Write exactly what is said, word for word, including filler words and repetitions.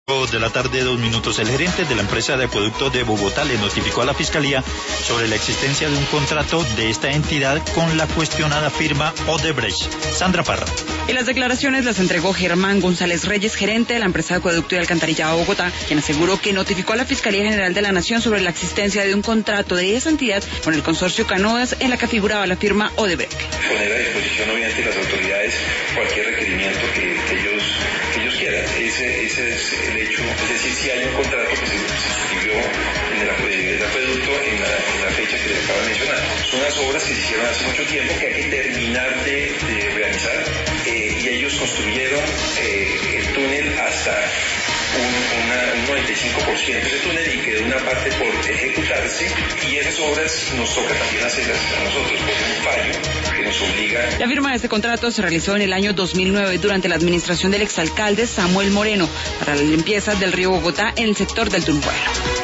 De la tarde, dos minutos. El gerente de la empresa de acueducto de Bogotá le notificó a la Fiscalía sobre la existencia de un contrato de esta entidad con la cuestionada firma Odebrecht. Sandra Parra. Y las declaraciones las entregó Germán González Reyes, gerente de la empresa de acueducto y alcantarillado Bogotá, quien aseguró que notificó a la Fiscalía General de la Nación sobre la existencia de un contrato de esa entidad con el consorcio Canoas en la que figuraba la firma Odebrecht. Poner a disposición obviamente las autoridades cualquier requerimiento que, que ellos que ellos quieran. Ese, ese es el hecho. Es decir, si hay un contrato que se suscribió en el, el acueducto en la, en la fecha que les acabo de mencionar. Son unas obras que se hicieron hace mucho tiempo que hay que terminar de, de realizar eh, y ellos construyeron eh, el túnel hasta un, una, un noventa y cinco por ciento de túnel y quedó una parte por ejecutarse y esas obras nos toca también hacerlas a nosotros por un fallo que nos obliga. La firma de este contrato se realizó en el año dos mil nueve durante la administración del exalcalde Samuel Moreno para la limpieza del río Bogotá en el sector del Tunjuelo.